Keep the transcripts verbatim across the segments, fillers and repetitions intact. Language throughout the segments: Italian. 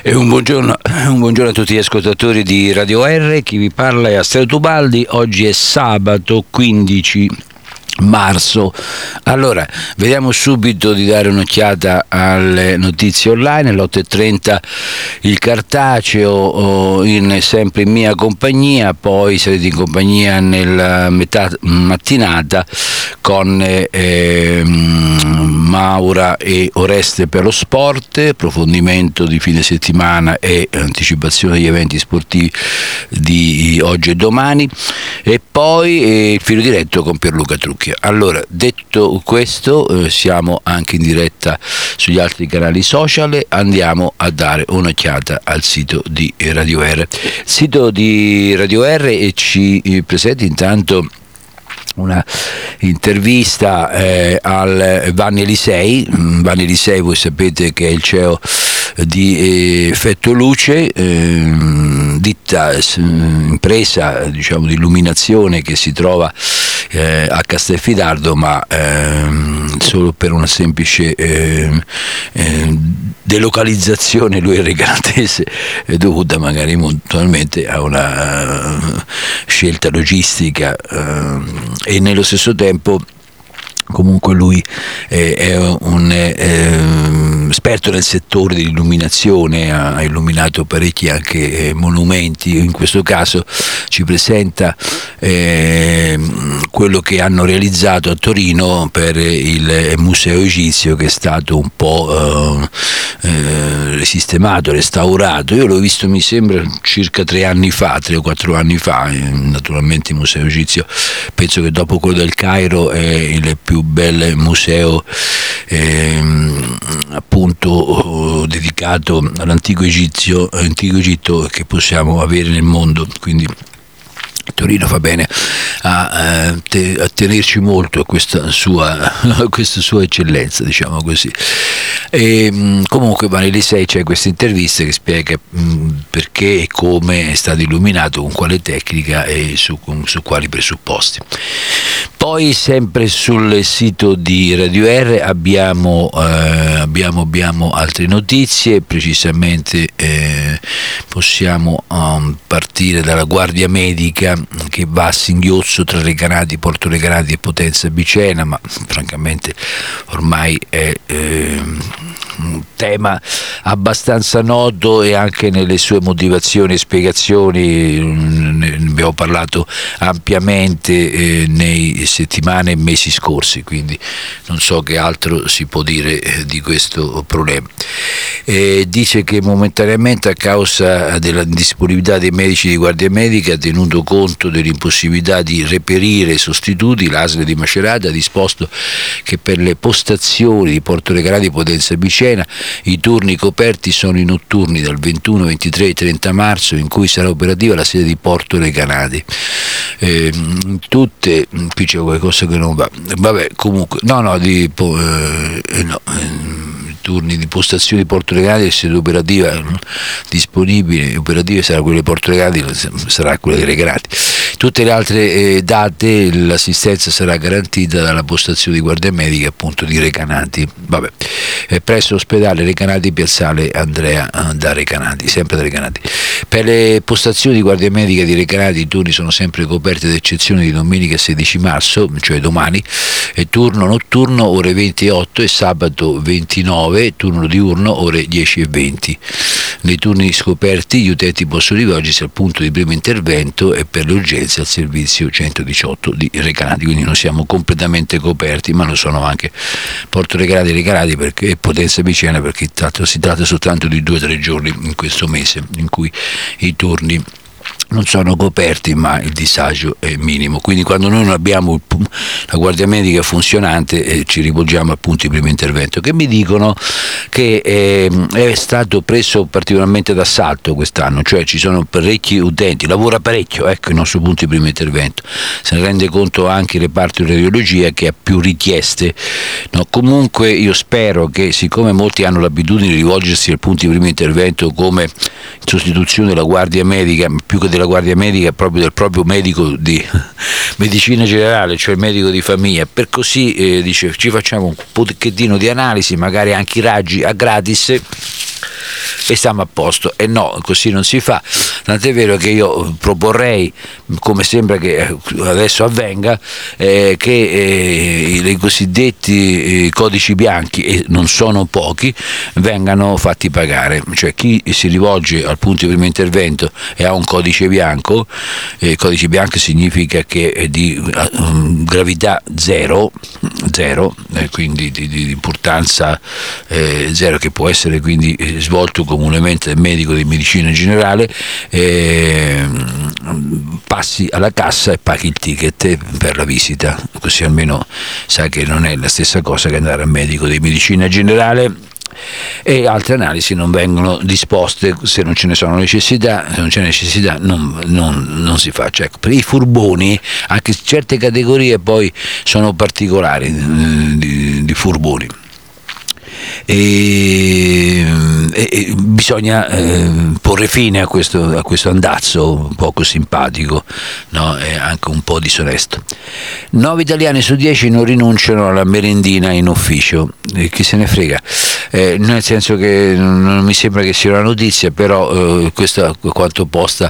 E un buongiorno, un buongiorno a tutti gli ascoltatori di Radio R, chi vi parla è Astero Tubaldi. Oggi è sabato quindici marzo. Allora, vediamo subito di dare un'occhiata alle notizie online. Alle otto e trenta il cartaceo in, sempre in mia compagnia, poi sarete in compagnia nella metà mattinata con eh, Maura e Oreste per lo sport, approfondimento di fine settimana e anticipazione degli eventi sportivi di oggi e domani, e poi eh, il filo diretto con Pierluca Trucchi. Allora, detto questo, eh, siamo anche in diretta sugli altri canali social. Andiamo a dare un'occhiata al sito di Radio R. Il sito di Radio R e ci eh, presenta intanto una intervista eh, al Vanni Elisei. Vanni Elisei, voi sapete che è il C E O di eh, Effetto Luce, eh, ditta eh, impresa diciamo di illuminazione che si trova eh, a Castelfidardo, ma ehm, solo per una semplice eh, eh, delocalizzazione, lui è recanatese, è dovuta magari eventualmente a una uh, scelta logistica, uh, e nello stesso tempo comunque lui eh, è un eh, esperto nel settore dell'illuminazione, ha illuminato parecchi anche eh, monumenti. In questo caso ci presenta eh, quello che hanno realizzato a Torino per il Museo Egizio, che è stato un po' eh, eh, risistemato, restaurato. Io l'ho visto, mi sembra, circa tre anni fa, tre o quattro anni fa. Naturalmente il Museo Egizio, penso che dopo quello del Cairo è il più bel museo ehm, appunto dedicato all'antico Egizio, antico Egitto che possiamo avere nel mondo, quindi Torino fa bene a, a, te, a tenerci molto a questa sua, a questa sua eccellenza, diciamo così. E, comunque Vanni Elisei, c'è questa intervista che spiega mh, perché e come è stato illuminato, con quale tecnica e su, su quali presupposti. Poi sempre sul sito di Radio R abbiamo, eh, abbiamo, abbiamo altre notizie, precisamente eh, possiamo um, partire dalla Guardia Medica che va a singhiozzo tra Recanati, Porto Recanati e Potenza Bicena, ma francamente ormai è eh, un tema abbastanza noto, e anche nelle sue motivazioni e spiegazioni ne abbiamo parlato ampiamente eh, nei settimane e mesi scorsi, quindi non so che altro si può dire eh, di questo problema. Eh, dice che momentaneamente, a causa della disponibilità dei medici di Guardia Medica, tenuto conto dell'impossibilità di reperire sostituti, l'A S L di Macerata ha disposto che per le postazioni di Porto Recanati e Potenza Bicena i turni coperti sono i notturni dal ventuno, ventitré e trenta marzo, in cui sarà operativa la sede di Porto Recanati. Eh, tutte, qui c'è qualcosa che non va, vabbè, comunque, no, no, di, eh, no eh, turni di postazione di Porto Recanati, sede operativa eh, disponibile, operativa sarà quella di Porto Recanati, sarà quella di Recanati. Tutte le altre eh, date l'assistenza sarà garantita dalla postazione di Guardia Medica, appunto, di Recanati, vabbè, eh, presso l'ospedale Recanati, piazzale Andrea eh, da Recanati, sempre da Recanati. Per le postazioni di Guardia Medica di Recanati i turni sono sempre coperti, ad eccezione di domenica sedici marzo, cioè domani, e turno notturno ore venti e otto, e sabato ventinove, turno diurno ore dieci e venti. Nei turni scoperti gli utenti possono rivolgersi al punto di primo intervento e per le urgenze al servizio centodiciotto di Recanati, quindi non siamo completamente coperti, ma lo sono anche Porto Recanati e Recanati perché, e Potenza Bicena, perché tanto, si tratta soltanto di due o tre giorni in questo mese in cui i turni non sono coperti, ma il disagio è minimo. Quindi quando noi non abbiamo la Guardia Medica funzionante eh, ci rivolgiamo al punto di primo intervento, che mi dicono che eh, è stato preso particolarmente d'assalto quest'anno, cioè ci sono parecchi utenti, lavora parecchio, ecco, il nostro punto di primo intervento. Se ne rende conto anche il reparto di radiologia, che ha più richieste, no? Comunque io spero che, siccome molti hanno l'abitudine di rivolgersi al punto di primo intervento come sostituzione della Guardia Medica, più che della Guardia Medica, proprio del proprio medico di medicina generale, cioè il medico di famiglia, per così eh, dice ci facciamo un pochettino di analisi, magari anche i raggi a gratis, e stiamo a posto. E no, così non si fa, tant'è vero che io proporrei, come sembra che adesso avvenga, eh, che eh, i cosiddetti eh, codici bianchi, e non sono pochi, vengano fatti pagare. Cioè chi si rivolge al punto di primo intervento e ha un codice bianco, eh, codice bianco significa che è di uh, gravità zero, zero eh, quindi di, di importanza eh, zero, che può essere quindi eh, svolto comunemente dal medico di medicina generale, eh, passi alla cassa e paghi il ticket per la visita, così almeno sai che non è la stessa cosa che andare al medico di medicina generale. E altre analisi non vengono disposte se non ce ne sono necessità, se non c'è necessità non, non, non si fa. Cioè, per i furboni, anche certe categorie poi sono particolari eh, di, di furboni. E, e, e bisogna eh, porre fine a questo, a questo andazzo poco simpatico, no? E anche un po' disonesto. nove italiani su dieci non rinunciano alla merendina in ufficio, e chi se ne frega, eh, nel senso che non mi sembra che sia una notizia, però eh, questo è quanto posta,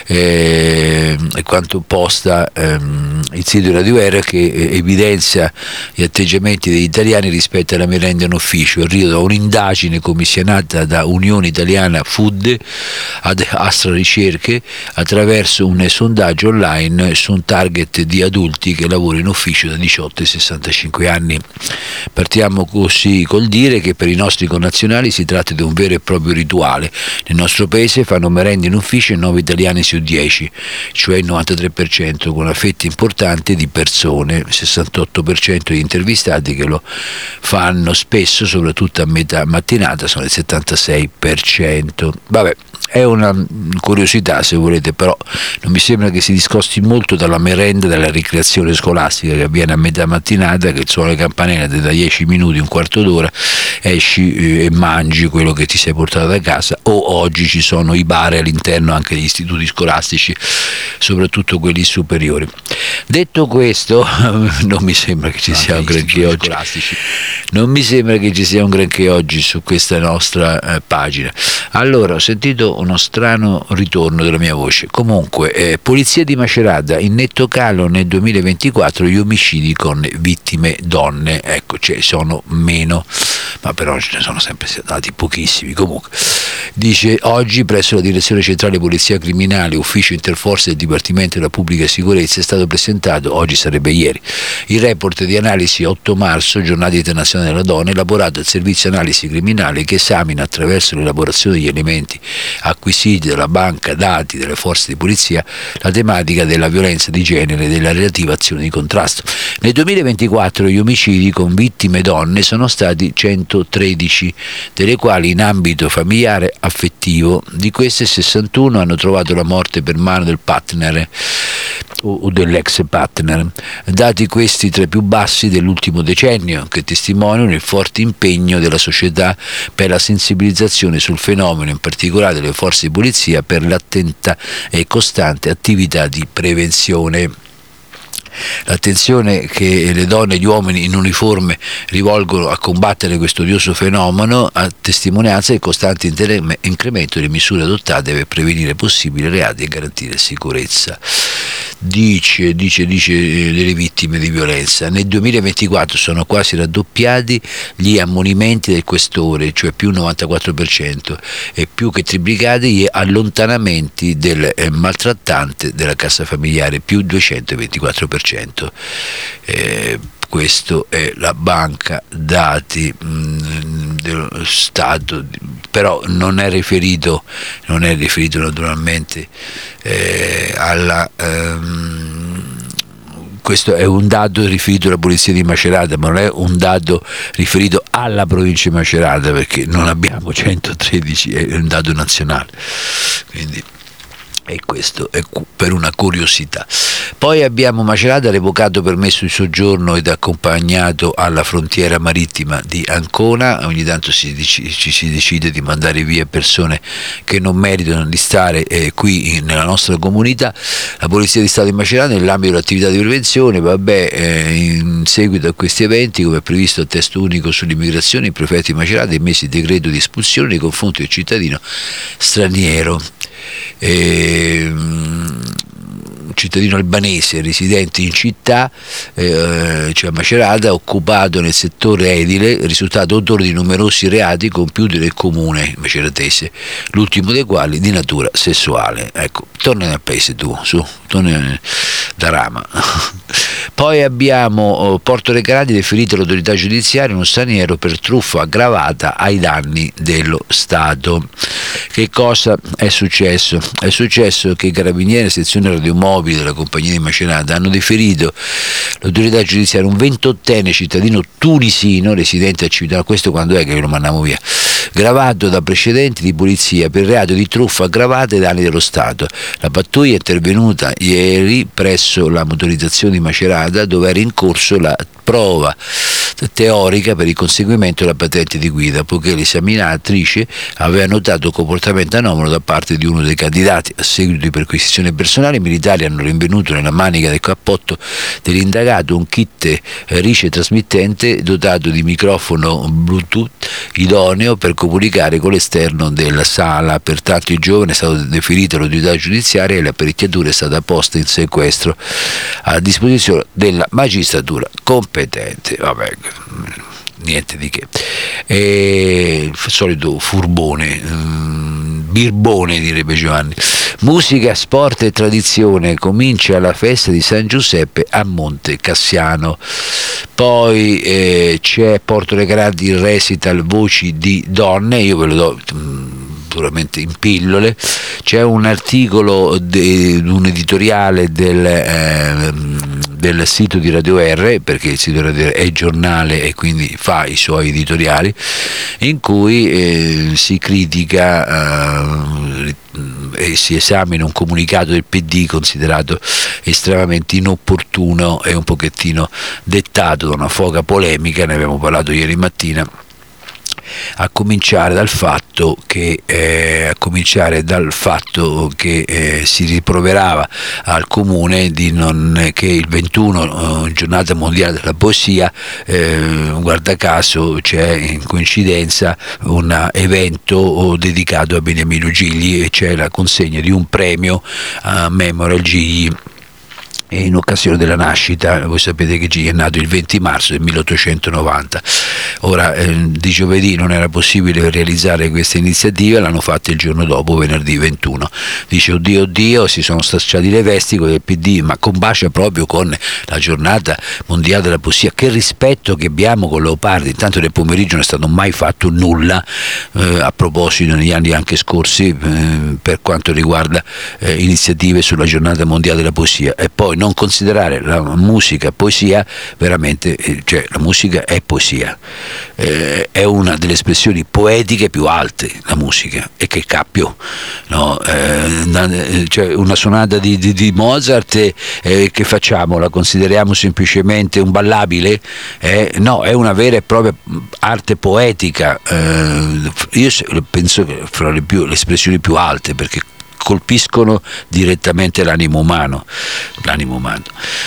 eh, quanto posta ehm, il sito di Radio R, che evidenzia gli atteggiamenti degli italiani rispetto alla merenda in ufficio. Arriva da un'indagine commissionata da Unione Italiana Food ad Astra Ricerche attraverso un sondaggio online su un target di adulti che lavorano in ufficio da diciotto ai sessantacinque anni. Partiamo così col dire che per i nostri connazionali si tratta di un vero e proprio rituale. Nel nostro paese fanno merenda in ufficio nove italiani su dieci, cioè il novantatré per cento, con una fetta importante di persone, il sessantotto per cento degli intervistati che lo fanno spesso, soprattutto a metà mattinata, sono il settantasei per cento. Vabbè, è una curiosità se volete, però non mi sembra che si discosti molto dalla merenda, dalla ricreazione scolastica che avviene a metà mattinata, che il suono delle campanelle da dieci minuti, un quarto d'ora, esci eh, e mangi quello che ti sei portato da casa. O oggi ci sono i bar all'interno anche degli istituti scolastici, soprattutto quelli superiori. Detto questo, non mi sembra che ci anche sia un granché oggi non mi sembra che ci sia un granché oggi su questa nostra eh, pagina. Allora, ho sentito uno strano ritorno della mia voce. Comunque, eh, Polizia di Macerata, in netto calo nel duemilaventiquattro gli omicidi con vittime donne. Ecco, cioè sono meno, ma però ce ne sono sempre stati pochissimi. Comunque, dice: oggi presso la Direzione Centrale Polizia Criminale, Ufficio Interforze del Dipartimento della Pubblica Sicurezza, è stato presentato, oggi sarebbe ieri, il report di analisi otto marzo, Giornata Internazionale della Donna, elaborato dal Servizio Analisi Criminale, che esamina attraverso l'elaborazione degli elementi acquisiti dalla banca dati delle forze di polizia la tematica della violenza di genere e della relativa azione di contrasto. Nel duemilaventiquattro gli omicidi con vittime donne sono stati centotredici, delle quali in ambito familiare affettivo. Di queste sessantuno hanno trovato la morte per mano del partner o dell'ex partner, dati questi tra i più bassi dell'ultimo decennio, che testimoniano il forte impegno della società per la sensibilizzazione sul fenomeno, in particolare delle forze di polizia per l'attenta e costante attività di prevenzione. L'attenzione che le donne e gli uomini in uniforme rivolgono a combattere questo odioso fenomeno a testimonianza del costante incremento delle misure adottate per prevenire possibili reati e garantire sicurezza. Dice, dice, dice delle vittime di violenza. Nel duemilaventiquattro sono quasi raddoppiati gli ammonimenti del questore, cioè più novantaquattro per cento, e più che triplicati gli allontanamenti del eh, maltrattante della casa familiare, più duecentoventiquattro per cento. Eh, questo è la banca dati mh, dello Stato, però non è riferito, non è riferito naturalmente eh, alla ehm, questo è un dato riferito alla Polizia di Macerata, ma non è un dato riferito alla provincia di Macerata, perché non abbiamo centotredici, è un dato nazionale. Quindi E questo è per una curiosità. Poi abbiamo Macerata, revocato permesso di soggiorno ed accompagnato alla frontiera marittima di Ancona. Ogni tanto si, ci si decide di mandare via persone che non meritano di stare eh, qui in, nella nostra comunità. La Polizia di Stato di Macerata, nell'ambito dell'attività di prevenzione, vabbè, eh, in seguito a questi eventi, come è previsto il testo unico sull'immigrazione, il prefetto di Macerata ha emesso il decreto di espulsione nei confronti del cittadino straniero. E, cittadino albanese residente in città, eh, cioè a Macerata, occupato nel settore edile, risultato autore di numerosi reati compiuti nel comune maceratese, l'ultimo dei quali di natura sessuale. Ecco, torna nel paese tu, su, torna da Rama. Poi abbiamo Porto Recanati, deferito all'autorità giudiziaria uno straniero per truffa aggravata ai danni dello Stato. Che cosa è successo? È successo che i carabinieri, sezione radiomobile della compagnia di Macerata, hanno deferito l'autorità giudiziaria un ventottenne cittadino tunisino residente a Civitano, questo quando è che lo mandiamo via, gravato da precedenti di polizia per reato di truffa aggravata ai danni dello Stato. La pattuglia è intervenuta ieri presso la motorizzazione di Macerata, dove era in corso la prova teorica per il conseguimento della patente di guida, poiché l'esaminatrice aveva notato comportamento anomalo da parte di uno dei candidati. A seguito di perquisizione personale, i militari hanno rinvenuto nella manica del cappotto dell'indagato un kit rice trasmittente dotato di microfono Bluetooth idoneo per comunicare con l'esterno della sala. Pertanto il giovane è stato deferito all'autorità giudiziaria e l'apparecchiatura è stata posta in sequestro a disposizione della magistratura competente. Vabbè, niente di che. E il solito furbone, birbone direbbe Giovanni. Musica, sport e tradizione, comincia la festa di San Giuseppe a Monte Cassiano. Poi eh, c'è Porto Recanati, il recital Voci di donne, io ve lo do naturalmente in pillole. C'è un articolo, de, un editoriale del, eh, del sito di Radio R, perché il sito di Radio R è giornale e quindi fa i suoi editoriali, in cui eh, si critica eh, e si esamina un comunicato del P D considerato estremamente inopportuno e un pochettino dettato da una foga polemica, ne abbiamo parlato ieri mattina, a cominciare dal fatto che, eh, a cominciare dal fatto che eh, si riproverava al comune di non, che il ventuno, eh, giornata mondiale della poesia, eh, guarda caso c'è in coincidenza un evento dedicato a Beniamino Gigli e c'è la consegna di un premio a Memorial Gigli in occasione della nascita. Voi sapete che Gigli è nato il venti marzo del milleottocentonovanta. Ora eh, di giovedì non era possibile realizzare questa iniziativa, l'hanno fatta il giorno dopo, venerdì ventuno. Dice oddio oddio, si sono stracciati le vesti con il P D, ma combacia proprio con la giornata mondiale della poesia. Che rispetto che abbiamo con Leopardi. Intanto nel pomeriggio non è stato mai fatto nulla eh, a proposito negli anni anche scorsi eh, per quanto riguarda eh, iniziative sulla giornata mondiale della poesia. E poi non considerare la musica poesia, veramente, eh, cioè la musica è poesia, eh, è una delle espressioni poetiche più alte, la musica, e che cappio, no? eh, cioè una sonata di, di, di Mozart, eh, che facciamo? La consideriamo semplicemente un ballabile? Eh, no, è una vera e propria arte poetica, eh, io penso che fra le, più, le espressioni più alte, perché colpiscono direttamente l'animo umano, l'animo umano.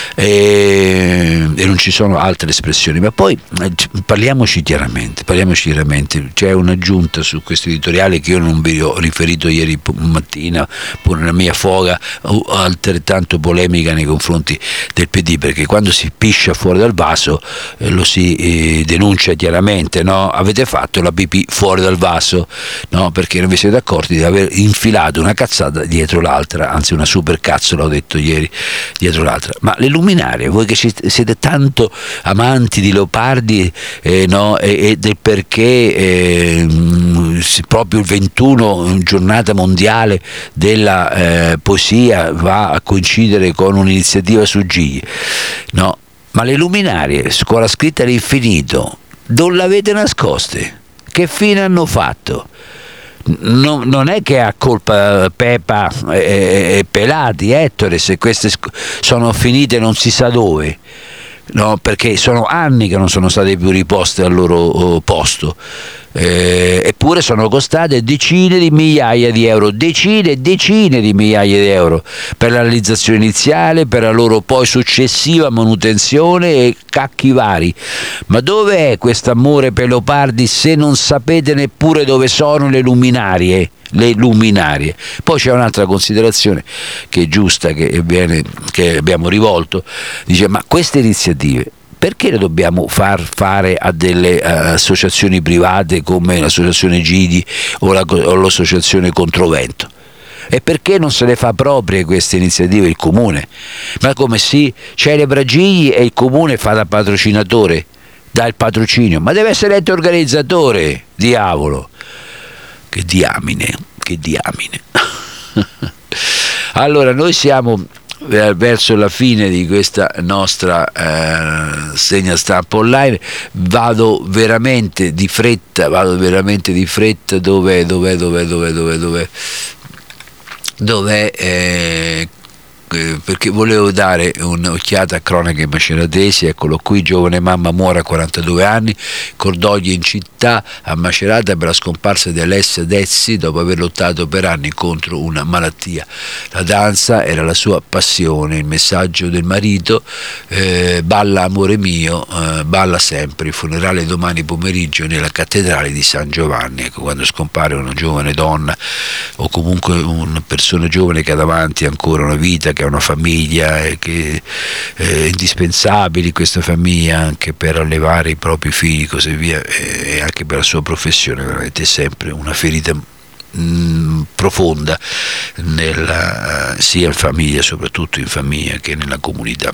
E, e non ci sono altre espressioni. Ma poi parliamoci chiaramente, parliamoci chiaramente. C'è un'aggiunta su questo editoriale che io non vi ho riferito ieri mattina, pur nella mia foga altrettanto polemica nei confronti del P D, perché quando si piscia fuori dal vaso eh, lo si eh, denuncia chiaramente, no? Avete fatto la pipì fuori dal vaso, no? Perché non vi siete accorti di aver infilato una cazzata dietro l'altra, anzi una super cazzo, l'ho detto ieri, dietro l'altra. Ma le luminarie, voi che siete tanto amanti di Leopardi, eh, no? e, e del perché eh, proprio il ventuno, giornata mondiale della eh, poesia, va a coincidere con un'iniziativa su Gigli, no? Ma le luminarie, scuola scritta all'infinito, dove l'avete nascoste? Che fine hanno fatto? non, non è che ha colpa Pepa e, e Pelati, Ettore, se queste sono finite non si sa dove. No, perché sono anni che non sono state più riposte al loro oh, posto, eh, eppure sono costate decine di migliaia di euro, decine e decine di migliaia di euro per la realizzazione iniziale, per la loro poi successiva manutenzione e cacchi vari. Ma dove è quest'amore per Leopardi se non sapete neppure dove sono le luminarie? Le luminarie. Poi c'è un'altra considerazione che è giusta, che, viene, che abbiamo rivolto, dice: ma queste iniziative perché le dobbiamo far fare a delle uh, associazioni private come l'associazione Gidi o, la, o l'associazione Controvento? E perché non se le fa proprie queste iniziative il comune? Ma come si celebra Gigli e il comune fa da patrocinatore, dà il patrocinio, ma deve essere eletto organizzatore, diavolo. Che diamine, che diamine. Allora, noi siamo verso la fine di questa nostra eh, segna stampa online. Vado veramente di fretta, vado veramente di fretta. Dov'è, dov'è, dov'è, dov'è, dov'è, dov'è, dov'è eh, perché volevo dare un'occhiata a cronache maceratesi. Eccolo qui: giovane mamma muore a quarantadue anni, cordoglio in città a Macerata per la scomparsa di Alessia Dezzi dopo aver lottato per anni contro una malattia. La danza era la sua passione, il messaggio del marito: eh, balla amore mio, eh, balla sempre. Il funerale domani pomeriggio nella cattedrale di San Giovanni. Ecco, quando scompare una giovane donna o comunque una persona giovane che ha davanti ancora una vita, che ha una famiglia e che è indispensabile questa famiglia anche per allevare i propri figli, così via, e anche per la sua professione, veramente è sempre una ferita mh, profonda nella, sia in famiglia, soprattutto in famiglia, che nella comunità.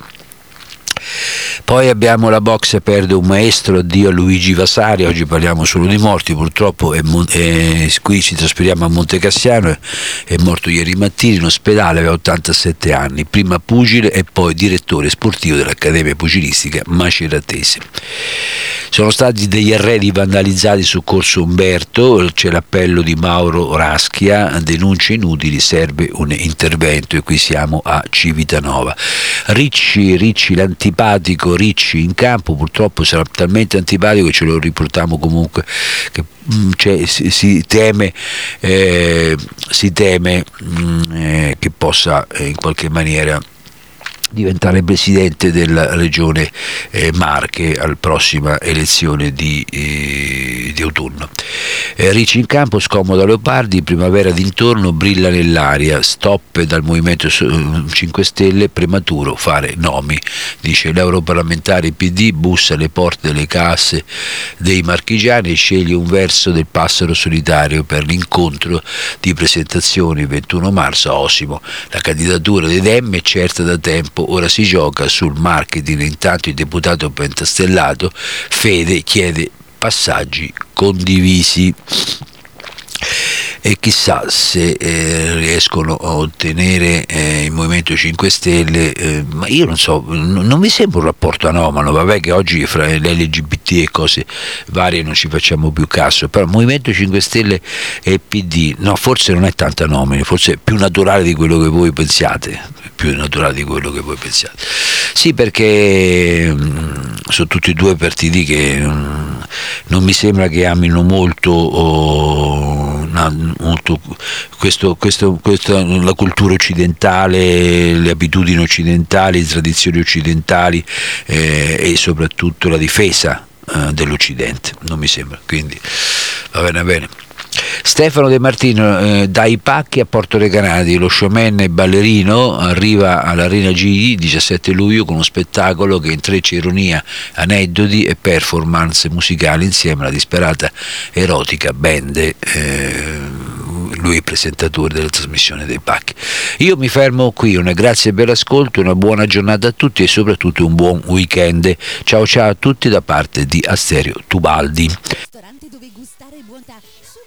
Poi abbiamo la box perde un maestro, addio a Luigi Vasari. Oggi parliamo solo di morti, purtroppo è, è, qui ci trasferiamo a Montecassiano. È morto ieri mattina in ospedale, aveva ottantasette anni, prima pugile e poi direttore sportivo dell'Accademia Pugilistica Maceratese. Sono stati degli arredi vandalizzati su Corso Umberto, c'è l'appello di Mauro Raschia, denunce inutili, serve un intervento, e qui siamo a Civitanova. Ricci, Ricci l'antipatico Ricci in campo, purtroppo sarà talmente antipatico che ce lo riportiamo comunque, che cioè, si, si teme, eh, si teme mh, eh, che possa eh, in qualche maniera diventare presidente della regione eh, Marche alle prossime elezioni di, eh, di autunno. Eh, Ricci in campo, scomoda Leopardi, primavera d'intorno, brilla nell'aria, stop dal Movimento cinque Stelle, prematuro fare nomi, dice l'europarlamentare P D, bussa alle porte delle casse dei marchigiani e sceglie un verso del Passero solitario per l'incontro di presentazioni il ventuno marzo a Osimo. La candidatura dei Dem è certa da tempo, ora si gioca sul marketing. Intanto il deputato pentastellato Fede chiede passaggi condivisi, e chissà se eh, riescono a ottenere eh, il Movimento cinque Stelle, eh, ma io non so, n- non mi sembra un rapporto anomalo. Vabbè che oggi fra l'L G B T e cose varie non ci facciamo più caso, però Movimento cinque Stelle e P D, no, forse non è tanto anomalo, forse è più naturale di quello che voi pensiate, più naturale di quello che voi pensiate. Sì, perché mh, sono tutti e due partiti che mh, non mi sembra che amino molto, oh, no, molto questo, questo, questa, la cultura occidentale, le abitudini occidentali, le tradizioni occidentali eh, e soprattutto la difesa eh, dell'Occidente, non mi sembra, quindi va bene, va bene. Stefano De Martino, eh, dai pacchi a Porto Recanati, lo showman e ballerino arriva all'Arena Gigli diciassette luglio con uno spettacolo che intreccia ironia, aneddoti e performance musicali insieme alla disperata erotica band, eh, lui è presentatore della trasmissione dei pacchi. Io mi fermo qui, una grazie per l'ascolto, una buona giornata a tutti e soprattutto un buon weekend. Ciao ciao a tutti da parte di Asterio Tubaldi.